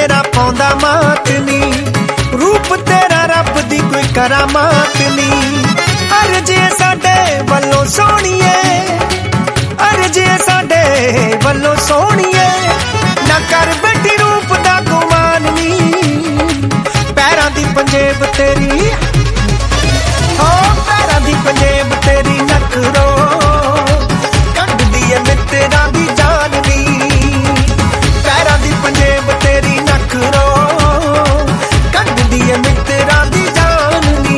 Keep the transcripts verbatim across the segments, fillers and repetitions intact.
तेरा पौंदा मात नी, रूप तेरा रब दी कोई करामात नी। अर्जे साडे वल्लों सोहणीए, अर्जे साडे वल्लों सोहणीए, ना कर बेटी रूप दा गुमान नी। पैरां दी पंजेब तेरी, हो पैरां दी पंजेब तेरी नखरो कढदी ऐ मित्तरां दी जान नी। पैरां दी पंजेब तेरी नखरो कढदी ऐ मित्तरां दी जान नी।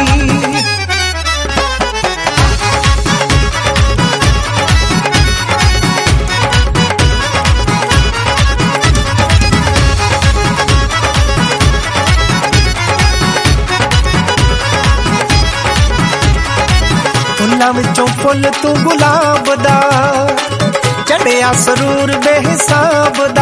फुल्लां विचों फुल तू गुलाब दा, चढ़िया सरूर बेहिसाब दा।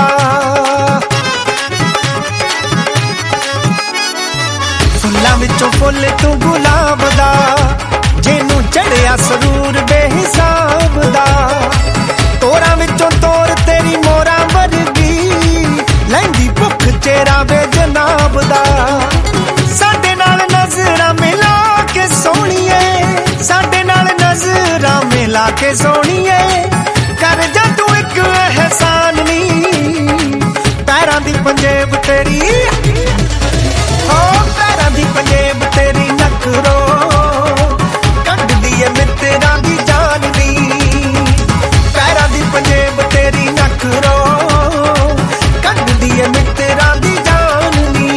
फुल्लां विचों फुल तू गुलाब दा, जिन्नू चढ़िया सरूर बेहिसाब दा। तोरां विचों तोर तेरी मोरां वर्गी, लैंदी भुख चेहरा वे जनाब दा। साडे नाल नज़रां मिला के सोहणीए, साडे नाल नज़रां मिला के सोहणीए, कर जा तू एक एहसान नी। पैरां दी पंजेब तेरी, हो पैरां दी पंजेब तेरी नखरो कढदी ऐ मित्तरां दी जान नी। पैरां दी पंजेब तेरी नखरो कढदी ऐ मित्तरां दी जान नी।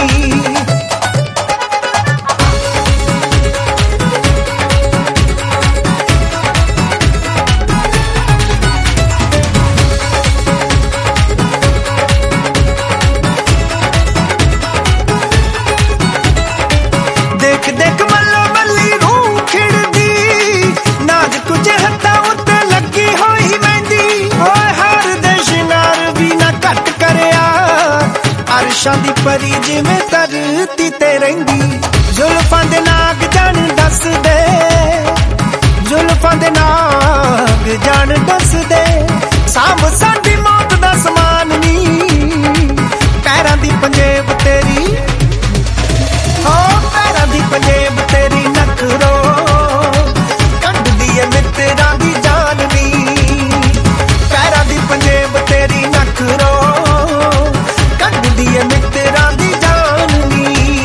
देख देख मल्लो मल्ली रूह खिड़दी, नाज कुछ हत्था उत्ते लगी होई मेहंदी। ओए हार दे शिंगार भी ना घट करिया, अरशां दी परी जिवें धरती ते रहिंदी। जुल्फां दे नाग जान दस दे, जुल्फां दे नाग जान दस दे, सांभ साडी मौत दा समान नी। पैरां दी पंजेब तेरी, हो पैरां दी पंजेब तेरी नखरो कढदी ऐ मित्तरां दी जान नी। पैरां दी पंजेब तेरी नखरो कढदी ऐ मित्तरां दी जान नी।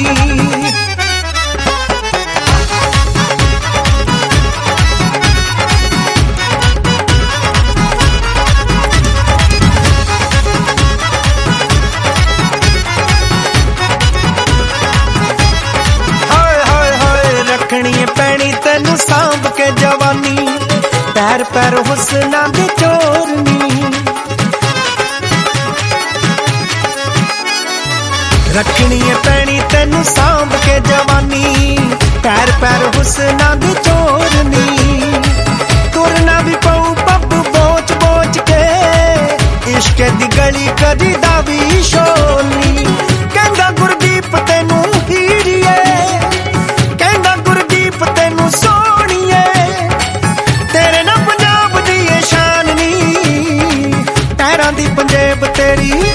रखनी पैनी तेनू सांभ के जवानी, पैर पैर हुस्ना दी चोरनी। रखनी पैनी तेनू सांभ के जवानी, पैर पैर हुस्ना दी चोरनी। तुरना भी पऊ पब बोच बोच के, इश्क दी गली कदी दा भी शोलनी। कहंदा गुरदीप तेनू हीरिए, कहंदा गुरदीप तेनू सोहणीए, तेरे ना पंजाब दी शान नी। पैरां दी पंजेब तेरी,